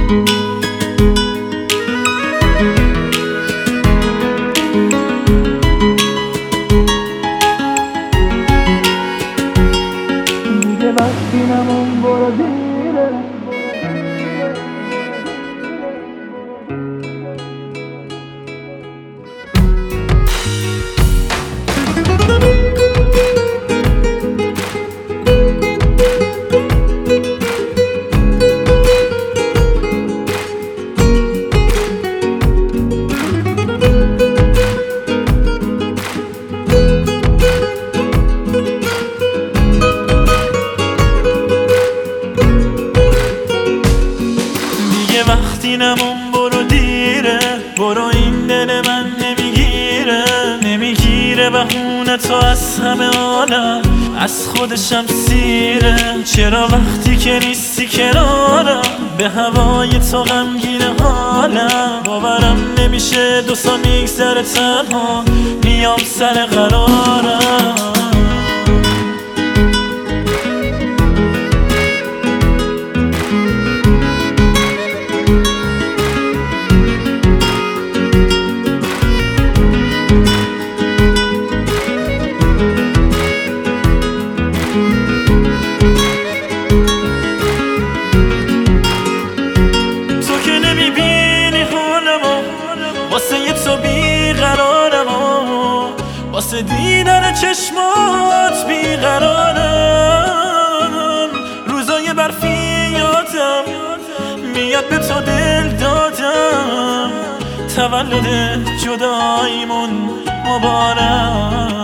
دیگه وقتی نمون برو دیره. وقتی نمون برو دیره، برو این دل من نمیگیره بهونه تو از همه عالم، از خودشم سیره. چرا وقتی که نیستی کنارم به هوای تو غمگینه حالم، باورم نمیشه 2 سال میگذره تنها میام سر قرارم. واسه تو بیقرارم و واسه دیدن چشمات بیقرارم. روزای برفی یادم میاد به تو دل دادم، تولد جداییمون مبارک.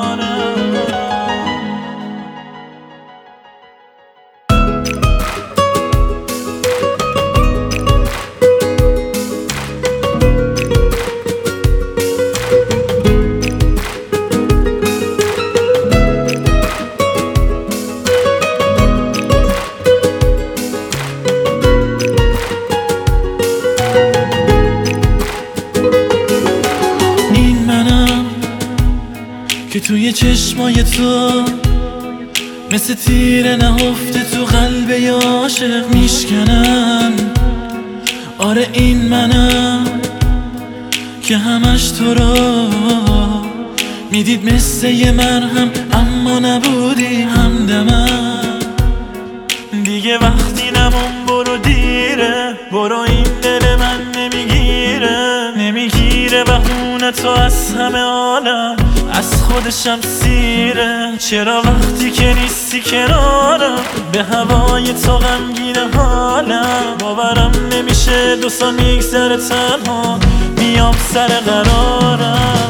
که توی چشمای تو مثل تیر نهفته تو قلب ی عاشق میشکنم. آره این منم که همش تو رو میدید مثل یه مرهم، اما نبودی همدمم. دیگه وقتی نمون برو دیره، برو این دل من نمیگیره بهونه تو از همه عالم، از خودشم سیره. چرا وقتی که نیستی کنارم به هوای تو غمگینه حالم، باورم نمیشه 2 سال میگذره تنها میام سر قرارم.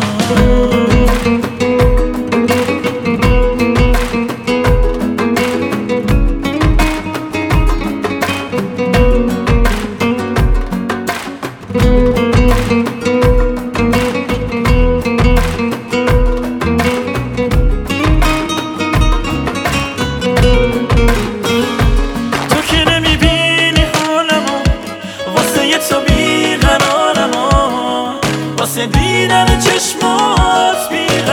واسه دیدن چشمات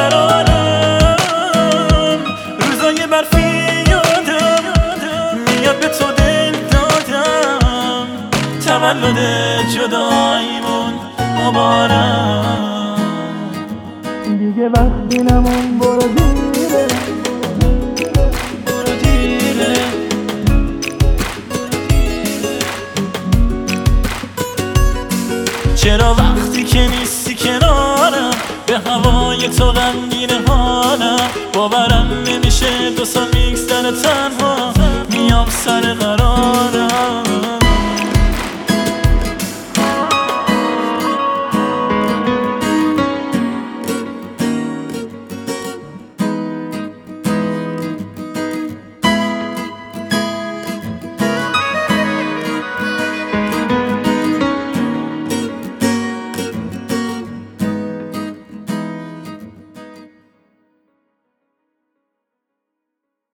بیقرارم. روزای برفی یادم میاد به تو دل دادم، تولد جداییمون مبارک. دیگه وقتی نمون برو دیره. چرا وقتی که نیستی کنارم به هوای تو غمگینه حالم، باورم نمیشه 2 سال میگذره تنها میام سر قرارم.